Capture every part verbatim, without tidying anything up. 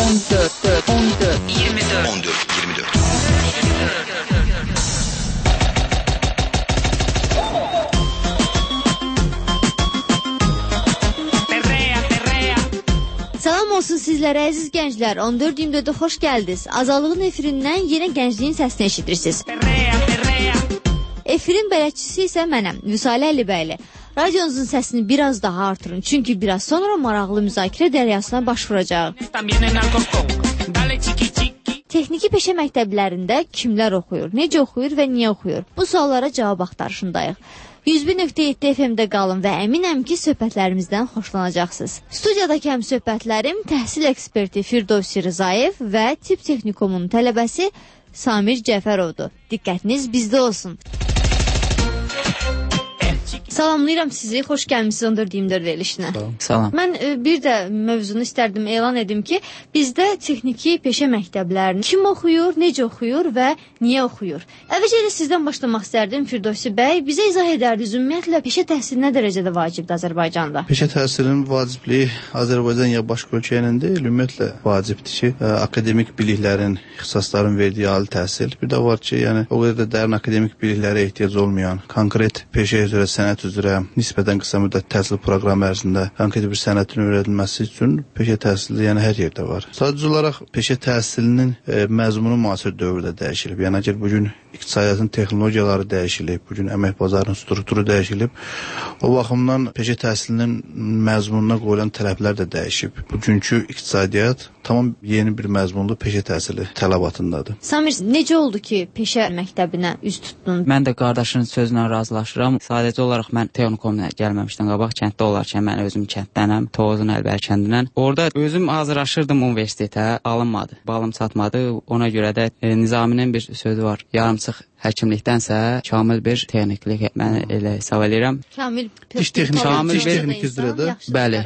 on dörd, on dörd, iyirmi dörd. on dörd, iyirmi dörd. Salam olsun sizlərə əziz gənclər. on dörd iyirmi dördə xoş gəldiniz. Azadlığın efirindən yenə gəncliyin səsini eşidirsiniz. Efirin bələdçisi isə mənəm, Vüsalə Əlibəyli. Radionuzun səsini biraz daha artırın, çünki biraz sonra maraqlı müzakirə dəryasına baş vuracaq. Texniki peşə məktəblərində kimlər oxuyur, necə oxuyur və niyə oxuyur? Bu suallara cavab axtarışındayıq. yüz bir nöqtə yeddi F M-də qalın və əminəm ki, söhbətlərimizdən xoşlanacaqsınız. Studiyadakı həm söhbətlərim təhsil eksperti Firdovsi Rzayev və Tibb Texnikumunun tələbəsi Samir Cəfərovdur. Diqqətiniz bizdə olsun. Salamlayıram sizi, xoş gəlmişsiniz on dörd iyirmi dörd verilişinə. Salam. Mən e, bir də mövzunu istərdim elan edim ki, bizdə texniki peşə məktəblərini kim oxuyur, necə oxuyur və niyə oxuyur? Əvvəlcə sizdən başlamaq istərdim Firdovsi bəy. Bizə izah edərdiniz, ümumiyyətlə peşə təhsili nə dərəcədə vacibdir Azərbaycanda? Peşə təhsilinin vacibliyi Azərbaycan ya başqa ölkə ilə deyil, ümumiyyətlə vacibdir ki, ə, akademik biliklərin, ixtisasların verdiyi ali təhsil. Bir də var ki, yəni o qədər də dərin akademik biliklərə ehtiyac olmayan, konkret peşə üzrə, sənət üzrə nisbətən qısa müddət təhsil proqramı ərzində konkret bir sənətin öyrədilməsi üçün peşə təhsili yəni hər yerdə var. Sadəcə olaraq peşə təhsilinin e, məzmunu müasir dövrdə dəyişilib. Yəni əgər bu gün iqtisadiyyatın texnologiyaları dəyişilib, bu gün əmək bazarının strukturu dəyişilib, o baxımdan peşə təhsilinin məzmununa qoyulan tələblər də dəyişib. Bugünkü iqtisadiyyat tamam yeni bir məzmunlu peşə təhsili tələbatındadır. Samir, necə oldu ki, peşə məktəbinə üz tutdun? Mən də qardaşının sözünə razılaşıram. Sadəcə olaraq mən texnikumuna gəlməmişdən qabaq kənddə olarkən mən özüm kənddənəm, Tovuzun Əlbəri kəndindən. Orada özüm hazırlaşırdım universitetə, alınmadı. Balım çatmadı. Ona görə də e, Nizaminin bir sözü var. Yarımçıq həkimlikdənsə kamil bir texniklik mən elə hesab edirəm. Kamil diş texnik, kamil diş texnik üzrədə. Bəli.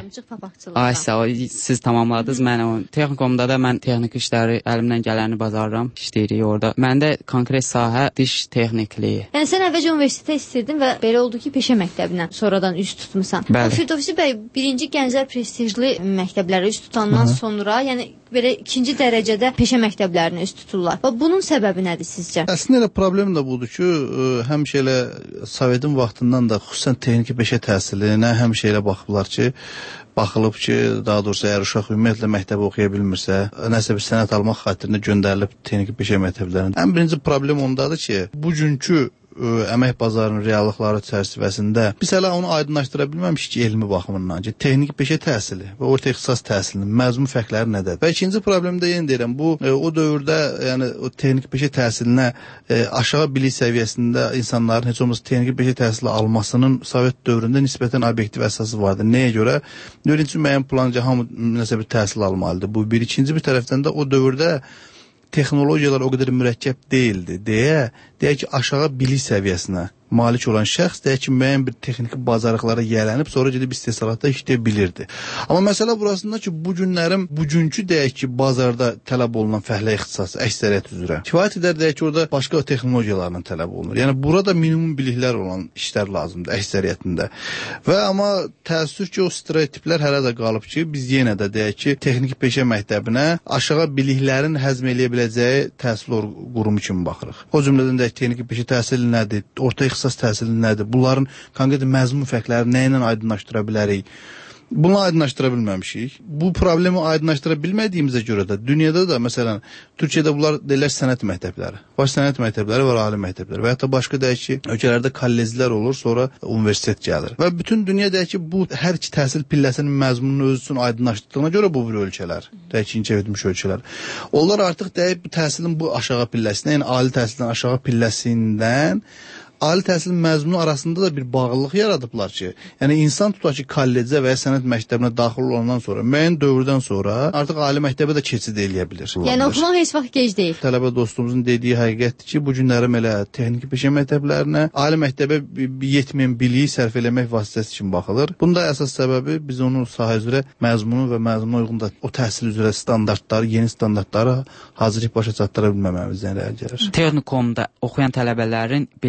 Ay sağ ol, siz tamamladınız. Mən o texnikumda da mən texnik işləri əlimdən gələni bacarıram, işləyirik orada. Məndə konkret sahə diş texnikliyi. Yəni sən əvvəlcə universitetə istəyirdin və belə oldu ki, peşə məktəbinə sonradan üz tutmusan. Firdovsi bəy, birinci gənclər prestijli məktəblərə üz tutandan Hı -hı. sonra, yəni belə ikinci dərəcədə peşə məktəblərinə üz tuturlar. Və bunun səbəbi nədir sizcə? Əslində elə problem də budur ki, həmişə elə Sovetin vaxtından da xüsusən texniki peşə təhsilinə həmişə elə baxıblar ki, baxılıb ki, daha doğrusu əgər uşaq ümumiyyətlə məktəbi oxuya bilmirsə, nəsə bir sənət almaq xatirinə göndərilib texniki peşə məktəblərinə. Ən birinci problem ondadır ki, bugünkü Ə, əmək bazarının reallıqları çərçivəsində biz hələ onu aydınlaşdıra bilməmişik ki, elmi baxımından ki, texniki peşə təhsili və orta ixtisas təhsilinin məzmun fərqləri nədir? Və ikinci problem də yenə deyirəm, bu ə, o dövrdə, yəni o texniki peşə təhsilinə ə, aşağı bilik səviyyəsində insanların heç olmasa texniki peşə təhsili almasının Sovet dövründə nisbətən obyektiv əsası vardı. Nəyə görə? Birinci müəyyən planca hamı nəsə bir təhsil almalıdır. Bu bir. İkinci bir tərəfdən də o dövrdə texnologiyalar o qədər mürəkkəb deyildi deyə, deyək ki, aşağı bilik səviyyəsinə malik olan şəxs deyək ki, müəyyən bir texniki bacarıqlara yiyələnib, sonra gedib istehsalatda işləyə bilirdi. Amma məsələ burasında ki, bu günlərin, bugünkü deyək ki, bazarda tələb olunan fəhlə ixtisası, əksəriyyət üzrə. Kifayət edər deyək ki, orada başqa texnologiyalarla tələb olunur. Yəni, burada minimum biliklər olan işlər lazımdır, əksəriyyətində. Və amma təəssüf ki, o stereotiplər hələ də qalıb ki, biz yenə də deyək ki, texniki peşə məktəbinə aşağı biliklərin həzm eləyə biləcəyi təhsil qurumu kimi baxırıq. O cümlədən deyək, texniki peşə təhsili nədir, orta ixtisas təhsili nədir? Bunların konkret məzmun fərqləri nə ilə aydınlaşdıra bilərik? Bunu aydınlaşdıra bilməmişik. Bu problemi aydınlaşdıra bilmədiyimizə görə də dünyada da, məsələn, Türkiyədə bunlar deyirlər sənət məktəbləri. Var sənət məktəbləri, var ali məktəbləri. Və hətta başqa deyək ki, ölkələrdə kolleclər olur, sonra universitet gəlir. Və bütün dünya deyək ki, bu hər iki təhsil pilləsinin məzmununu öz üçün aydınlaşdırdığına görə bu bir ölkələr, deyək ki, inkişaf etmiş ölkələr. Onlar artıq deyək bu təhsilin bu aşağı pilləsinə, yəni ali təhsilin aşağı pilləsindən ali təhsil məzmunu arasında da bir bağlılıq yaradıblar ki, yəni insan tutar ki, kollecə və ya sənət məktəbinə daxil olandan sonra, müəyyən dövrdən sonra artıq ali məktəbə də keçid eləyə bilir. Yəni oxumaq heç vaxt gec deyil. Tələbə dostumuzun dediyi həqiqətdir ki, bu günlərim elə texniki peşə məktəblərinə, ali məktəbə yetməyən biliyi sərf eləmək vasitəsi kimi baxılır. Bunda əsas səbəbi biz onun sahə üzrə məzmunu və məzmuna uyğun da o təhsil üzrə standartları, yeni standartları hazırlayıb başa çatdıra bilməməmizdən irəli gəlir. Texnikumda oxuyan tələbələrin biliyi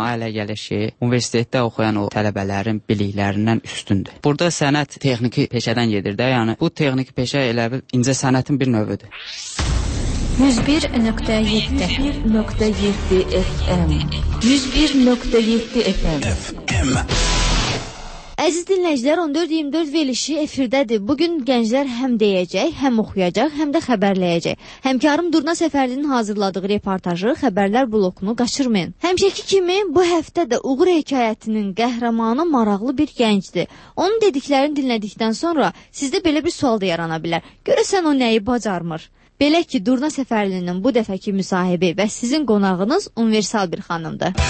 mənə elə gəlir ki, universitetdə oxuyan o tələbələrin biliklərindən üstündür. Burada sənət texniki peşədən gedir də, yəni bu texniki peşə elə bil incə sənətin bir növüdür. yüz bir nöqtə yeddi F M yüz bir nöqtə yeddi F M. Əziz dinləyicilər, on dörd iyirmi dörd verilişi efirdədir. Bugün gənclər həm deyəcək, həm oxuyacaq, həm də xəbərləyəcək. Həmkarım Durna Səfərlinin hazırladığı reportajı, xəbərlər blokunu qaçırmayın. Həmişəki kimi bu həftə də Uğur hekayətinin qəhrəmanı maraqlı bir gəncdir. Onun dediklərini dinlədikdən sonra sizdə belə bir sual da yarana bilər. Görəsən o nəyi bacarmır? Belə ki, Durna Səfərlinin bu dəfəki müsahibi və sizin qonağınız universal bir xanımdır.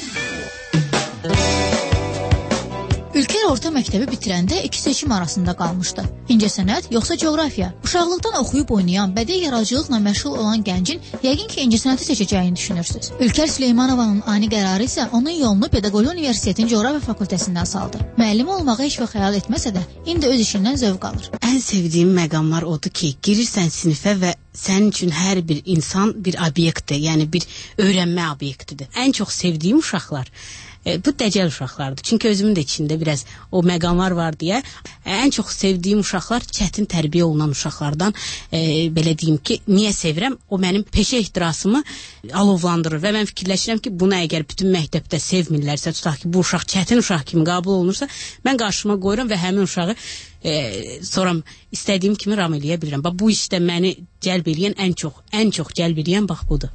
Ülker orta məktəbi bitirəndə iki seçim arasında qalmışdı. İncəsənət yoxsa coğrafiya? Uşaqlıqdan oxuyub oynayan, bədii yaradıcılıqla məşğul olan gəncin yəqin ki, incəsənəti seçəcəyini düşünürsünüz. Ülker Süleymanovanın ani qərarı isə onun yolunu Pedaqoji Universitetin coğrafiya fakültəsindən saldı. Müəllim olmağı heç vaxt xəyal etməsə də, indi öz işindən zövq alır. Ən sevdiyim məqamlar odur ki, girirsən sinifə və sənin üçün hər bir insan bir obyektdir, yəni bir öyrənmə obyektidir. Ən çox sevdiyim uşaqlar E, bu dəcəl uşaqlardır. Çünki özümün də içində biraz o məqamlar var deyə e, ən çox sevdiyim uşaqlar çətin tərbiyə olunan uşaqlardan e, belə deyim ki, niyə sevirəm? O mənim peşə ehtirasımı alovlandırır və mən fikirləşirəm ki, bunu əgər bütün məktəbdə sevmirlərsə, tutaq ki, bu uşaq çətin uşaq kimi qəbul olunursa, mən qarşıma qoyuram və həmin uşağı e, sonra istədiyim kimi ram eləyə bilirəm. Bax, bu işdə məni cəlb eləyən ən çox, ən çox cəlb eləyən bax budur.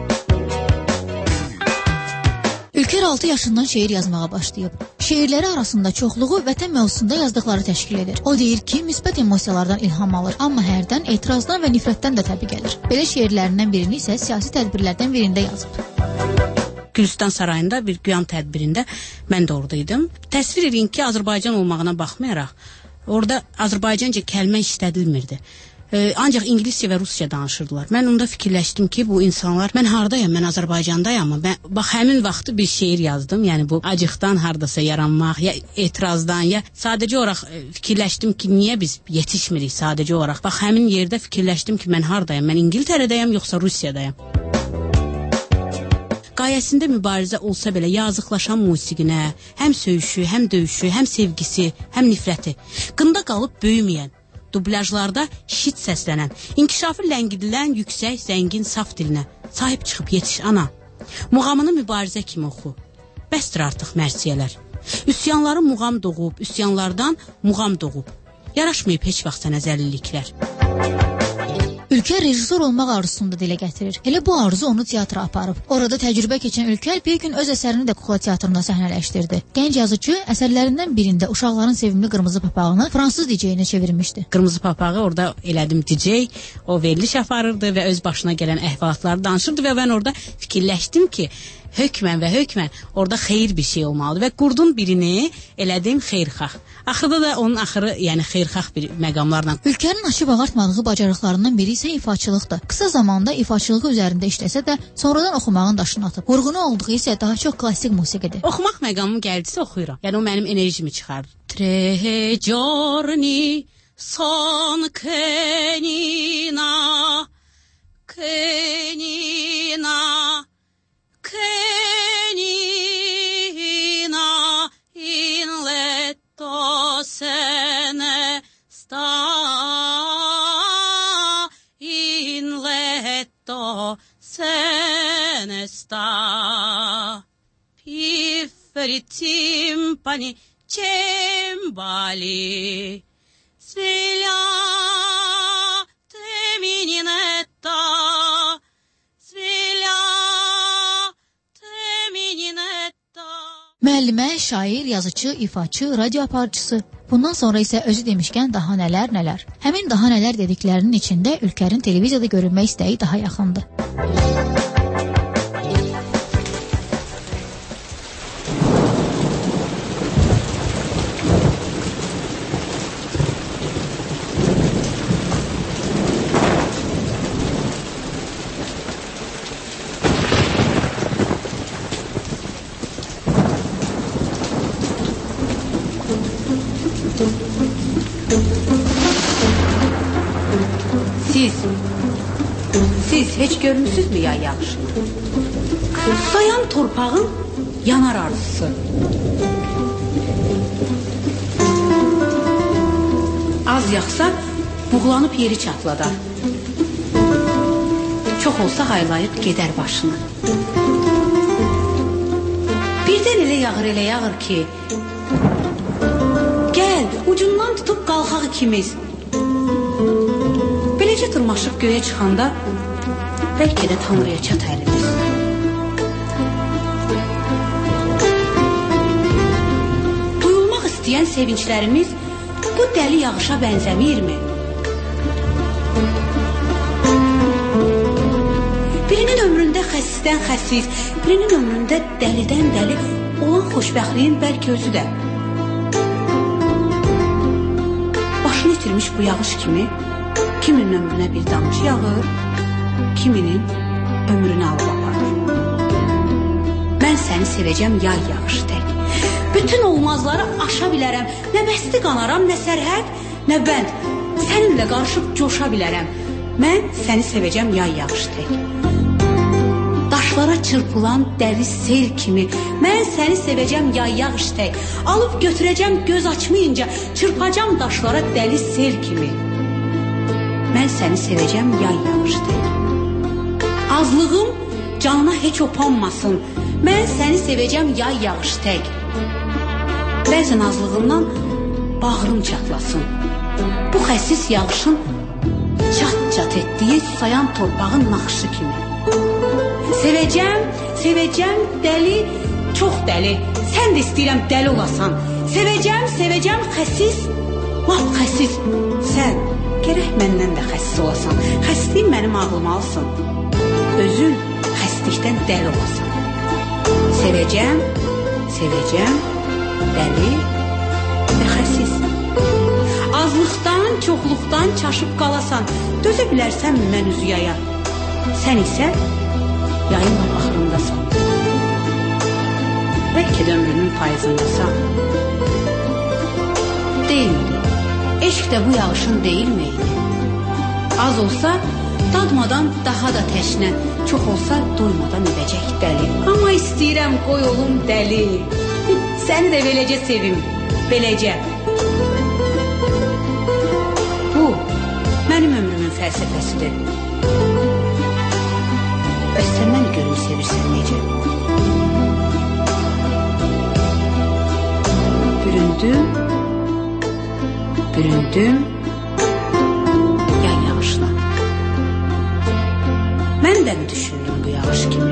Ülker altı yaşından şeir yazmağa başlayıb. Şeirləri arasında çoxluğu vətən mövzusunda yazdıqları təşkil edir. O deyir ki, müsbət emosiyalardan ilham alır, amma hərdən etirazdan və nifrətdən də təbii gəlir. Belə şeirlərindən birini isə siyasi tədbirlərdən birində yazıb. Gülüstan sarayında bir qiyam tədbirində mən də oradaydım. Təsvir edin ki, Azərbaycan olmağına baxmayaraq, orada Azərbaycanca kəlmə işlədilmirdi. Ee, ancaq İngiliscə və Rusca danışırdılar. Mən onda fikirləşdim ki, bu insanlar, mən hardayam, mən Azərbaycandayam, amma mən, bax, həmin vaxtı bir şeir yazdım. Yəni bu acıqdan hardasa yaranmaq, ya etirazdan, ya sadəcə olaraq e, fikirləşdim ki, niyə biz yetişmirik sadəcə olaraq. Bax, həmin yerdə fikirləşdim ki, mən hardayam, mən İngiltərədəyəm, yoxsa Rusiyadayam. Qayəsində mübarizə olsa belə yazıqlaşan musiqinə, həm söyüşü, həm döyüşü, həm sevgisi, həm nifrəti, qında qalıb böyüməyən, dublajlarda şit səslənən, inkişafı ləngidilən yüksək, zəngin, saf dilinə sahib çıxıb yetiş ana. Muğamını mübarizə kimi oxu. Bəsdir artıq mərsiyələr. Üsyanları muğam doğub, üsyanlardan muğam doğub. Yaraşmayıb heç vaxt sənə zəlilliklər. Ülker rejissor olmaq arzusunu da dilə gətirir. Elə bu arzu onu teatra aparıb. Orada təcrübə keçən Ülker bir gün öz əsərini də kukla teatrında səhnələşdirdi. Gənc yazıcı əsərlərindən birində uşaqların sevimli qırmızı papağını fransız D J-inə çevirmişdi. Qırmızı papağı orada elədim D J, o veriliş aparırdı və öz başına gələn əhvalatları danışırdı və mən orada fikirləşdim ki, hökmən və hökmən orada xeyir bir şey olmalıdır və qurdun birini elədim xeyrxax. Axırda da onun axırı, yəni xeyrxax bir məqamlarla. Ülkenin açıb ağartmadığı bacarıqlarından biri isə ifaçılıqdır. Qısa zamanda ifaçılığı üzərində işləsə də sonradan oxumağın daşını atıb. Vurğunu olduğu isə daha çox klassik musiqidir. Oxumaq məqamım gəldisə oxuyuram. Yəni o mənim enerjimi çıxarır. Tre giorni son kenina kenina Kenina in letto se ne sta, in letto se ne sta. Pifferi timpani cembali, svegliate mininetta, müəllimə, şair, yazıcı, ifaçı, radio aparıcısı. Bundan sonra isə özü demişkən daha nələr nələr. Həmin daha nələr dediklərinin içində Ülkerin televiziyada görünmək istəyi daha yaxındır. Siz, siz heç görmüsünüzmü ya yağışı? Susayan torpağın yanar arzusu. Az yaxsa buğlanıb yeri çatladar. Çox olsa haylayıb gedər başını. Birdən elə yağır, elə yağır ki, gəl, ucundan tutub qalxaq ikimiz. Beləcə tırmaşıb göyə çıxanda bəlkə də Tanrıya çat əlimiz. Duyulmaq istəyən sevinclərimiz bu dəli yağışa bənzəmirmi? Birinin ömründə xəsisdən xəsis, birinin ömründə dəlidən dəli olan xoşbəxtliyin bəlkə özü də. Başını itirmiş bu yağış kimi, kiminin ömrünə bir damcı yağır, kiminin ömrünü alıb aparır. Mən səni sevəcəm yay yağışı tək. Bütün olmazları aşa bilərəm, nə bəsti qanaram, nə sərhəd, nə bənd. Səninlə qarışıb coşa bilərəm. Mən səni sevəcəm yay yağışı tək. Daşlara çırpılan dəli sel kimi, mən səni sevəcəm yay yağış tək. Alıb götürəcəm göz açmayınca, çırpacam daşlara dəli sel kimi. Mən səni sevəcəm yay yağış tək. Azlığım canına heç opanmasın, mən səni sevəcəm yay yağış tək. Bəzən azlığından bağrım çatlasın. Bu xəsis yağışın çat-çat etdiyi susayan torpağın naxışı kimi. Sevəcəm, sevəcəm dəli, çox dəli. Sən də istəyirəm dəli olasan. Sevəcəm, sevəcəm xəsis, lap xəsis. Sən gərək məndən də xəsis olasan. Xəsliyin mənim ağlımı alsın. Özün xəslikdən dəli olasan. Sevəcəm, sevəcəm dəli və xəsis. Azlıqdan, çoxluqdan çaşıb qalasan. Dözə bilərsənmi mən üzü yaya? Sən isə yayın axırındasan. Bəlkə də ömrünün payızındasan. Deyildi. Eşq də bu yağışın deyilməydi. Az olsa dadmadan daha da təşnə, çox olsa doymadan edəcək dəli. Amma istəyirəm qoy olum dəli. Səni də beləcə sevim, beləcə. Bu mənim ömrümün fəlsəfəsidir. Bəs sən məni görün sevirsən necə? Büründüm, büründüm yay yağışına. Mən də mi düşündüm bu yağış kimi?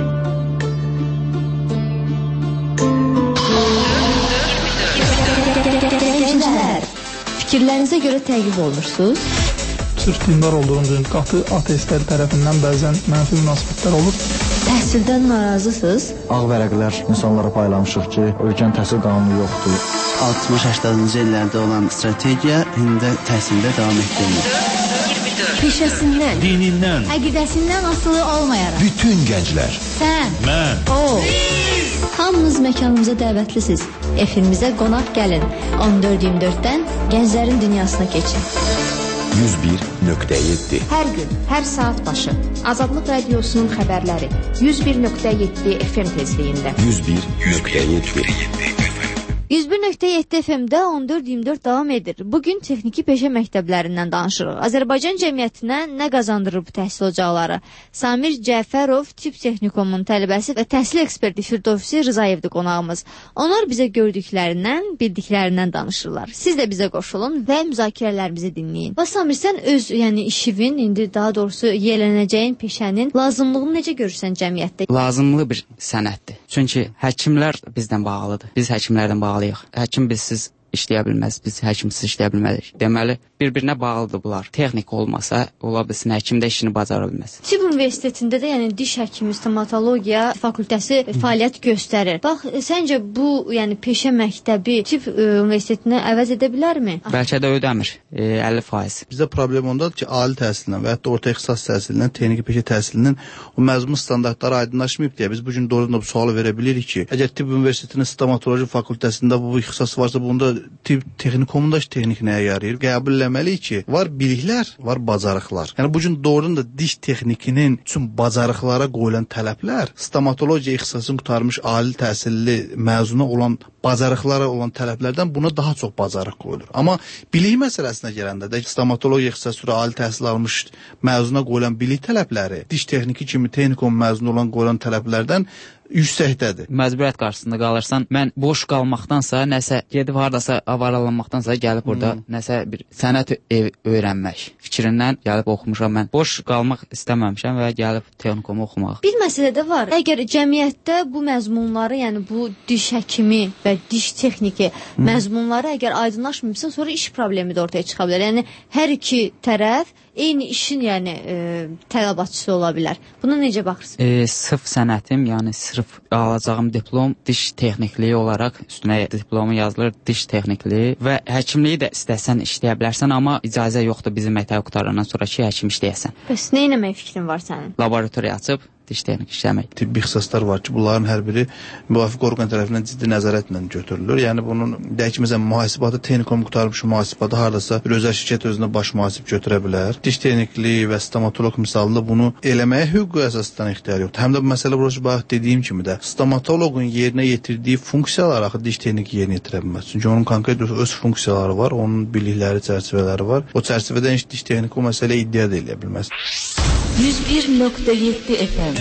Fikirlərinizə görə təqib olunursunuz? Sırf dindar olduğum üçün qatı ateistlər tərəfindən bəzən mənfi münasibətlər olur. Təhsildən narazısınız? Ağ vərəqlər insanlara paylamışıq ki, ölkən təhsil qanunu yoxdur. altmış səksəninci illərdə olan strategiya indi təhsildə davam etdirilir. Peşəsindən, dinindən, əqidəsindən asılı olmayaraq. Bütün gənclər. Sən, mən, o. Hamınız məkanımıza dəvətlisiniz. Efimizə qonaq gəlin. on dörd iyirmi dörddən gənclərin dünyasına keçin. yüz bir nöqtə yeddi. Hər gün, hər saat başı Azadlıq Radiosunun xəbərləri yüz bir nöqtə yeddi F M tezliyində. yüz bir nöqtə yeddi. yüz bir nöqtə yeddi F M-də on dörd iyirmi dörd davam edir. Bugün texniki peşə məktəblərindən danışırıq. Azərbaycan cəmiyyətinə nə qazandırır bu təhsil ocaqları? Samir Cəfərov Tibb Texnikumun tələbəsi və təhsil eksperti Firdovsi Rızayevdir qonağımız. Onlar bizə gördüklərindən, bildiklərindən danışırlar. Siz də bizə qoşulun və müzakirələrimizi dinləyin. Və Samir, sən öz, yəni işivin, indi daha doğrusu yiyələnəcəyin peşənin lazımlığını necə görürsən cəmiyyətdə? Lazımlı bir sənətdir. Çünki həkimlər bizdən bağlıdır. Biz həkimlərdən bağlıyıq. Həkim bizsiz işləyə bilməz, biz həkimsiz işləyə bilmərik. Deməli, bir-birinə bağlıdır bunlar. Texnik olmasa, ola bilsin, həkim də işini bacara bilməz. Tibb Universitetində də, yəni diş həkimi, stomatologiya fakültəsi fəaliyyət göstərir. Bax, səncə bu, yəni peşə məktəbi Tibb Universitetinə əvəz edə bilərmi? Bəlkə də ödəmir, e, əlli faiz. Bizdə problem ondadır ki, ali təhsillə və hətta orta ixtisas təhsilindən, texniki peşə təhsilinin o məzmun standartları aydınlaşmayıb deyə biz bu gün doğrudan da bu sualı verə bilirik ki, əgər Tibb Universitetinin stomatoloji fakültəsində bu ixtisas varsa, bunda texnikumunda texnik nəyə yarayır? Qəbul eləməliyik ki, var biliklər, var bacarıqlar. Yəni bu gün doğrudan da diş texnikinin üçün bacarıqlara qoyulan tələblər stomatologiya ixtisasını qurtarmış ali təhsilli məzunu olan bacarıqlara olan tələblərdən buna daha çox bacarıq qoyulur. Amma bilik məsələsinə gələndə də stomatologiya ixtisası üzrə ali təhsil almış məzuna qoyulan bilik tələbləri diş texniki kimi texnikum məzunu olan qoyulan tələblərdən yüksəkdədir. Məcburiyyət qarşısında qalırsan, mən boş qalmaqdansa, nəsə gedib hardasa avaralanmaqdansa gəlib burada hmm. nəsə bir sənət ev öyrənmək fikrindən gəlib oxumuşam mən. Boş qalmaq istəməmişəm və gəlib texnikumu oxumaq. Bir məsələ də var. Əgər cəmiyyətdə bu məzmunları, yəni bu diş həkimi və diş texniki hmm. məzmunları əgər aydınlaşmırsa, sonra iş problemi də ortaya çıxa bilər. Yəni hər iki tərəf eyni işin yəni e, tələbatçısı ola bilər. Buna necə baxırsınız? E, sırf sənətim, yəni sırf alacağım diplom diş texnikliyi olaraq üstünə diplomu yazılır diş texnikliyi və həkimliyi də istəsən işləyə bilərsən, amma icazə yoxdur bizim məktəb qutarandan sonra ki, həkim işləyəsən. Bəs nə etmək fikrin var sənin? Laboratoriya açıb diş texnik işləmək. Tibbi ixtisaslar var ki, bunların hər biri müvafiq orqan tərəfindən ciddi nəzarətlə götürülür. Yəni bunun deyək ki, məsələn, mühasibatı texnikum qutarmış mühasibatı hardasa bir özəl şirkət özünə baş mühasib götürə bilər. Diş texnikliyi və stomatoloq misalında bunu eləməyə hüquqi əsasdan ixtiyar yoxdur. Həm də məsələ burası bax dediyim kimi də stomatoloqun yerinə yetirdiyi funksiyalar axı diş texniki yerinə yetirə bilməz. Çünki onun konkret öz funksiyaları var, onun bilikləri, çərçivələri var. O çərçivədə heç diş texniki o məsələ iddia da eləyə bilməz. yüz bir nöqtə yeddi F M.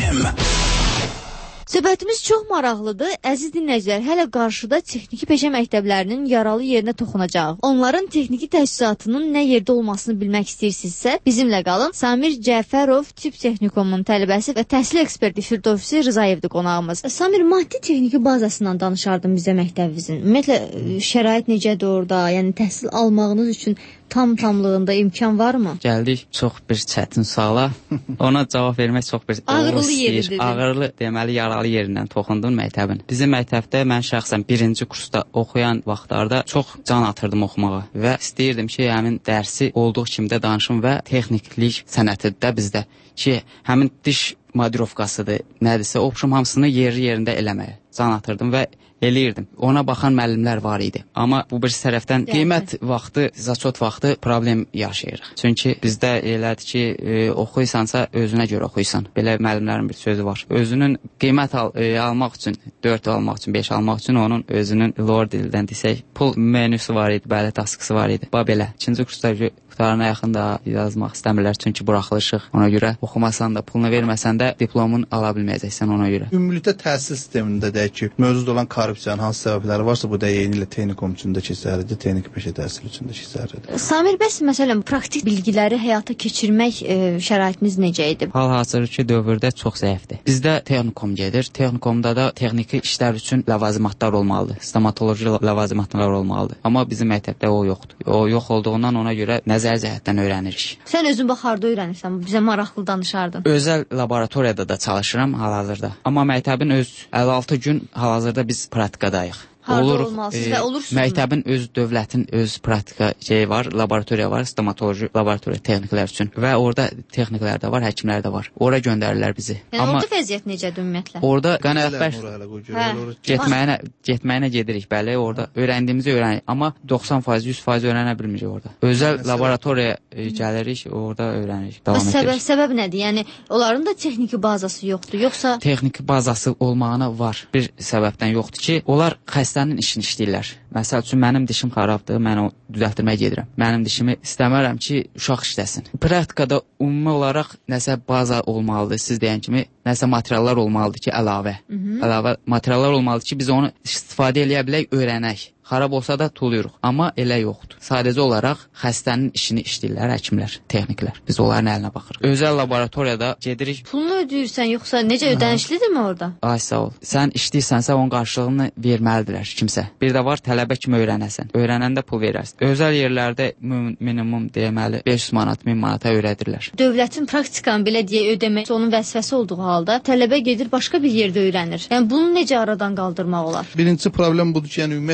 Söhbətimiz çox maraqlıdır. Əziz dinləyicilər, hələ qarşıda texniki peşə məktəblərinin yaralı yerinə toxunacaq. Onların texniki təchizatının nə yerdə olmasını bilmək istəyirsinizsə, bizimlə qalın. Samir Cəfərov Tibb Texnikumunun tələbəsi və təhsil eksperti Firdovsi Rızayevdir qonağımız. Samir, maddi texniki bazasından danışardım bizə məktəbinizin. Ümumiyyətlə, şərait necədir orada? Yəni təhsil almağınız üçün tam tamlığında imkan varmı? Gəldik çox bir çətin suala. Ona cavab vermək çox bir ağırlı yeridir. Ağırlı deməli yaralı yerindən toxundum məktəbin. Bizim məktəbdə mən şəxsən birinci kursda oxuyan vaxtlarda çox can atırdım oxumağa və istəyirdim ki, həmin dərsi olduğu kimi də danışım və texniklik sənətidir bizdə ki, həmin diş modirovkasıdır, nədirsə, oxşum hamısını yeri yerində eləməyə can atırdım və eləyirdim. Ona baxan müəllimlər var idi. Amma bu bir tərəfdən qiymət vaxtı, zaçot vaxtı problem yaşayırıq. Çünki bizdə elədir ki, e, oxuysansa özünə görə oxuysan. Belə müəllimlərin bir sözü var. Özünün qiymət al, e, almaq üçün, dörd almaq üçün, beş almaq üçün onun özünün lor dildən desək, pul menüsü var idi, bəli, taskısı var idi. Bax belə. İkinci kursda qutarana yaxın da yazmaq istəmirlər, çünki buraxılışıq. Ona görə oxumasan da, pulunu verməsən də diplomunu ala bilməyəcəksən ona görə. Ümumilikdə təhsil sistemində deyək ki, mövcud olan korrupsiyanın hansı səbəbləri varsa, bu da eyni ilə texnikum üçün də keçərlidir, texniki peşə təhsili üçün də keçərlidir. Samir, bəs məsələn praktik bilgiləri həyata keçirmək e, şəraitiniz necə idi? Hal-hazırki dövrdə çox zəifdir. Bizdə texnikum gedir. Texnikumda da texniki işlər üçün ləvazimatlar olmalıdır. Stomatoloji ləvazimatlar olmalıdır. Amma bizim məktəbdə o yoxdur. O yox olduğundan ona görə nəzər cəhətdən öyrənirik. Sən özün bax harda öyrənirsən? Bizə maraqlı danışardın. Özəl laboratoriyada da çalışıram hal-hazırda. Amma məktəbin öz əlli altı gün hal-hazırda biz praktikadayıq. Harada olmalısınız e, və olursunuz. Məktəbin öz dövlətin öz praktika şeyi var, laboratoriya var, stomatoloji laboratoriya texniklər üçün və orada texniklər də var, həkimlər də var. Ora göndərirlər bizi. Yəni amma orada vəziyyət necədir ümumiyyətlə? Orada qənaətbəxş getməyinə getməyinə gedirik, bəli, orada öyrəndiyimizi öyrənirik, amma doxsan faiz, yüz faiz öyrənə bilmirik orada. Özəl laboratoriya gəlirik, orada öyrənirik, davam edirik. Səbəb səbəb nədir? Yəni onların da texniki bazası yoxdur, yoxsa texniki bazası olmağına var. Bir səbəbdən yoxdur ki, onlar xəstənin işini işləyirlər. Məsəl üçün mənim dişim xarabdır, mən o düzəltdirməyə gedirəm. Mənim dişimi istəmərəm ki, uşaq işləsin. Praktikada ümumi olaraq nəsə baza olmalıdır, siz deyən kimi, nəsə materiallar olmalıdır ki, əlavə. Hı -hı. Əlavə materiallar olmalıdır ki, biz onu istifadə eləyə bilək, öyrənək. Xarab olsa da tuluyuruq, amma elə yoxdur. Sadəcə olaraq xəstənin işini işləyirlər həkimlər, texniklər. Biz onların əlinə baxırıq. Özəl laboratoriyada gedirik. Pulunu ödəyirsən, yoxsa necə ödənişlidirmi orada? Ay sağ ol. Sən işləyirsənsə onun qarşılığını verməlidirlər kimsə. Bir də var tələbə kimi öyrənəsən. Öyrənəndə pul verərsən. Özəl yerlərdə minimum deməli beş yüz manat, min manata öyrədirlər. Dövlətin praktikanı belə deyə ödəmək onun vəzifəsi olduğu halda tələbə gedir başqa bir yerdə öyrənir. Yəni bunu necə aradan qaldırmaq olar? Birinci problem budur ki, yəni ümumiyyətlə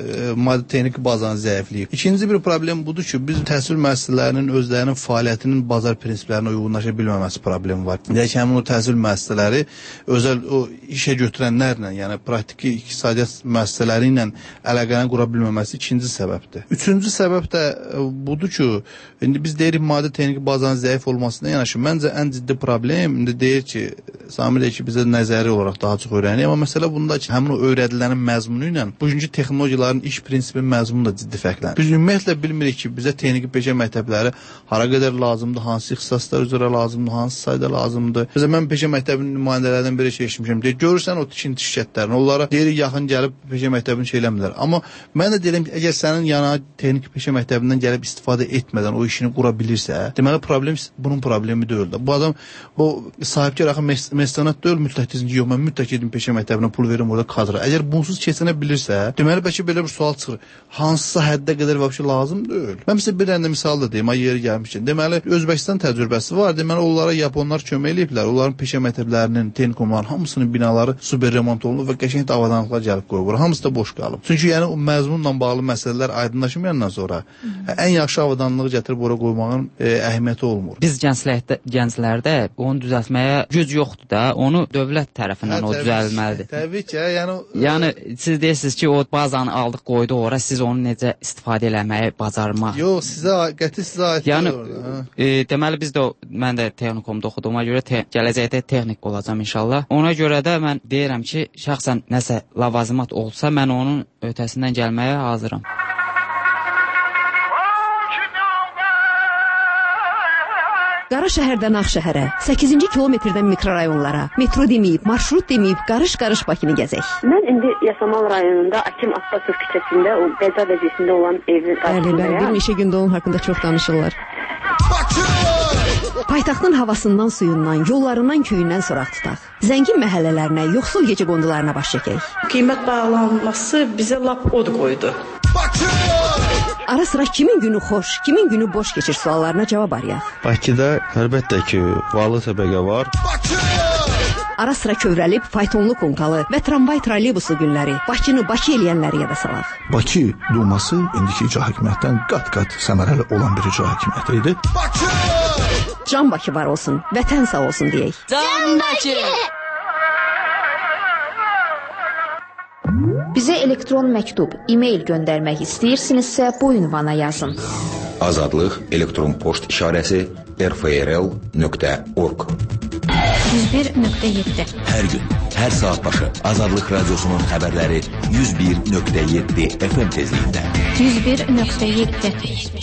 e, maddi texniki bazanı zəifləyib. İkinci bir problem budur ki, biz təhsil müəssisələrinin özlərinin fəaliyyətinin bazar prinsiplərinə uyğunlaşa bilməməsi problemi var. Deyək, həmin o təhsil müəssisələri özəl o işə götürənlərlə, yəni praktiki iqtisadiyyat müəssisələri ilə əlaqəni qura bilməməsi ikinci səbəbdir. Üçüncü səbəb də budur ki, indi biz deyirik maddi texniki bazanın zəif olmasına yanaşı, məncə ən ciddi problem indi deyir ki, Samir deyir ki, bizə nəzəri olaraq daha çox öyrənir, amma məsələ bunda ki, həmin o öyrədilənin məzmunu ilə bugünkü texnologiyaların iş prinsipinin məzmunu da ciddi fərqlənir. Biz ümumiyyətlə bilmirik ki, bizə texniki peşə məktəbləri hara qədər lazımdır, hansı ixtisaslar üzrə lazımdır, hansı sayda lazımdır. Bizə mən peşə məktəbinin nümayəndələrdən biri şey eşitmişəm. Deyir, görürsən o tikinti şirkətlərini, onlara deyirik yaxın gəlib peşə məktəbini şey eləmirlər. Amma mən də deyirəm ki, əgər sənin yana texniki peşə məktəbindən gəlib istifadə etmədən o işini qura bilirsə, deməli problem bunun problemi deyil də. Bu adam o sahibkar axı məstanət deyil, mütləq desin ki, yox, mən mütləq edim peşə məktəbinə pul verim orada kadra. Əgər bunsuz keçənə bilirsə, deməli bəlkə belə bir sual çıxır. Hansısa həddə qədər vəbşi lazım deyil. Mən sizə bir dənə misal da deyim, ay yeri gəlmişkən. Deməli, Özbəkistan təcrübəsi var. Deməli, onlara Yaponlar kömək eləyiblər. Onların peşə məktəblərinin, texnikumların hamısının binaları super remont olunub və qəşəng avadanlıqlar gəlib qoyulur. Hamısı da boş qalıb. Çünki yəni o məzmunla bağlı məsələlər aydınlaşmayandan sonra Hı. ən yaxşı avadanlığı gətirib ora qoymağın e, əhəmiyyəti olmur. Biz gənclərdə, gənclərdə onu düzəltməyə güc yoxdur da, onu dövlət tərəfindən hə, o düzəlməlidir. Təbii ki, yəni yəni siz deyirsiniz ki, o bazanı aldıq, qoydu ora, siz onu necə istifadə eləməyi bacarmaq. Yox, sizə qəti sizə aid yəni, e, deməli biz də mən də texnikumda oxuduğuma görə te, gələcəkdə texnik olacağam inşallah. Ona görə də mən deyirəm ki, şəxsən nəsə lavazımat olsa, mən onun ötəsindən gəlməyə hazıram. Qara şəhərdən Ağşəhərə, səkkizinci kilometrdən mikrorayonlara, metro deməyib, marşrut deməyib, qarış-qarış Bakını gəzək. Mən indi Yasamal rayonunda Akim Abbasov küçəsində o qəza vəziyyətində olan evin qarşısındayam. Bəli, bəli, bir neçə gündə onun haqqında çox danışırlar. Paytaxtın havasından, suyundan, yollarından, köyündən soraq tutaq. Zəngin məhəllələrinə, yoxsul gecə qondularına baş çəkək. Qiymət bağlanması bizə lap od qoydu. Ara sıra kimin günü xoş, kimin günü boş keçir suallarına cavab arayaq. Bakıda əlbəttə ki, varlı təbəqə var. Ara sıra kövrəlib, faytonlu konkalı və tramvay trolleybusu günləri, Bakını Bakı eləyənləri yada salaq. Bakı Duması indiki icra hakimiyyətdən qat-qat səmərəli olan bir icra hakimiyyəti idi. Can Bakı var olsun, vətən sağ olsun deyək. Can Bakı! Bizə elektron məktub, e-mail göndərmək istəyirsinizsə bu ünvana yazın. Azadlıq elektron poçt işarəsi r f r l nöqtə org. yüz bir nöqtə yeddi. Hər gün, hər saat başı Azadlıq Radiosunun xəbərləri yüz bir nöqtə yeddi F M tezliyində. yüz bir nöqtə yeddi.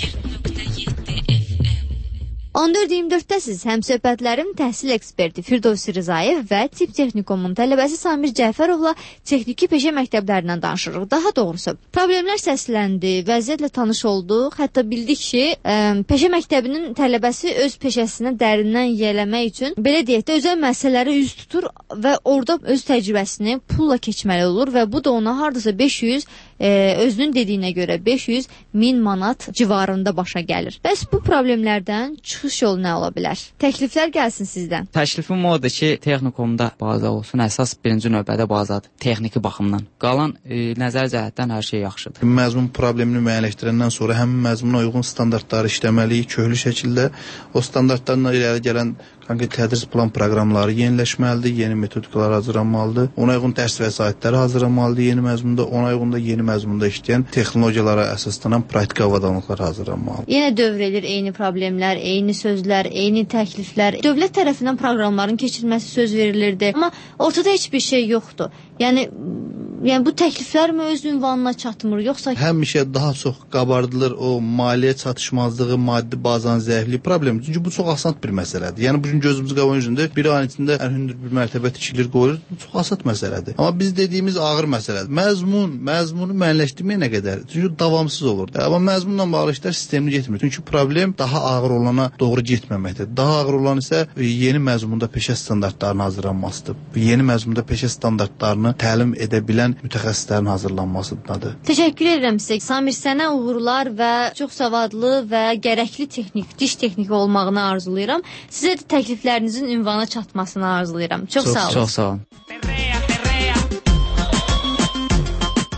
on dörd iyirmi dörddəsiz həmsöhbətlərim təhsil eksperti Firdovsi Rızayev və Tip Texnikumun tələbəsi Samir Cəfərovla texniki peşə məktəblərindən danışırıq. Daha doğrusu, problemlər səsləndi, vəziyyətlə tanış olduq, hətta bildik ki, ə, peşə məktəbinin tələbəsi öz peşəsinə dərindən yiyələmək üçün, belə deyək də, özəl məsələləri üz tutur və orada öz təcrübəsini pulla keçməli olur və bu da ona hardasa beş yüz, ə, özünün dediyinə görə beş yüz min manat civarında başa gəlir. Bəs bu problemlərdən çıxış yolu nə ola bilər? Təkliflər gəlsin sizdən. Təklifim odur ki, texnikumda baza olsun. Əsas birinci növbədə bazadır, texniki baxımdan. Qalan e, nəzər cəhətdən hər şey yaxşıdır. Məzmun problemini müəyyənləşdirəndən sonra həmin məzmuna uyğun standartları işləməliyik köklü şəkildə. O standartlarla irəli gələn konkret tədris plan proqramları yeniləşməlidir, yeni metodikalar hazırlanmalıdır. Ona uyğun dərs vəsaitləri hazırlanmalıdır yeni məzmunda, ona uyğun da yeni məzmunda işləyən texnologiyalara əsaslanan praktik avadanlıqlar hazırlanmalıdır. Yenə dövr edir eyni problemlər, eyni sözlər, eyni təkliflər. Dövlət tərəfindən proqramların keçirilməsi söz verilirdi, amma ortada heç bir şey yoxdur. Yəni, yəni bu təkliflər mi öz ünvanına çatmır, yoxsa... Həmişə daha çox qabardılır o maliyyə çatışmazlığı, maddi bazanın zəifliyi problemi. Çünki bu çox asan bir məsələdir. Yəni, bugün gözümüzü qaban üzündə bir ayın içində ən hündür bir mərtəbə tikilir, qoyulur. Bu çox asan məsələdir. Amma biz dediyimiz ağır məsələdir. Məzmun, məzmunu müəyyənləşdirməyə nə qədər? Çünki davamsız olur. Amma məzmunla bağlı işlər sistemli getmir. Çünki problem daha ağır olana doğru getməməkdir. Daha ağır olan isə yeni məzmunda peşə standartlarının hazırlanmasıdır. Yeni məzmunda peşə standartlarını təlim edə bilən mütəxəssislərin hazırlanmasıdır. Təşəkkür edirəm sizə. Samir, sənə uğurlar və çox savadlı və gərəkli texnik, diş texniki olmağını arzulayıram. Sizə də təkliflərinizin ünvana çatmasını arzulayıram. Çox, çox sağ olun. Çox sağ olun. Bütün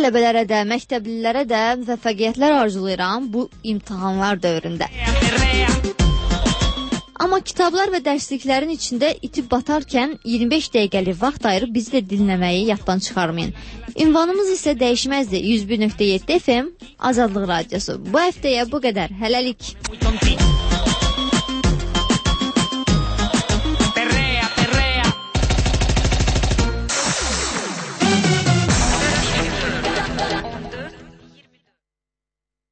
tələbələrə də, məktəblilərə də müvəffəqiyyətlər arzulayıram bu imtahanlar dövründə. Amma kitablar və dərsliklərin içində itib batarkən iyirmi beş dəqiqəlik vaxt ayırıb bizi də dinləməyi yaddan çıxarmayın. Ünvanımız isə dəyişməzdir. yüz bir nöqtə yeddi F M Azadlıq Radiosu. Bu həftəyə bu qədər. Hələlik.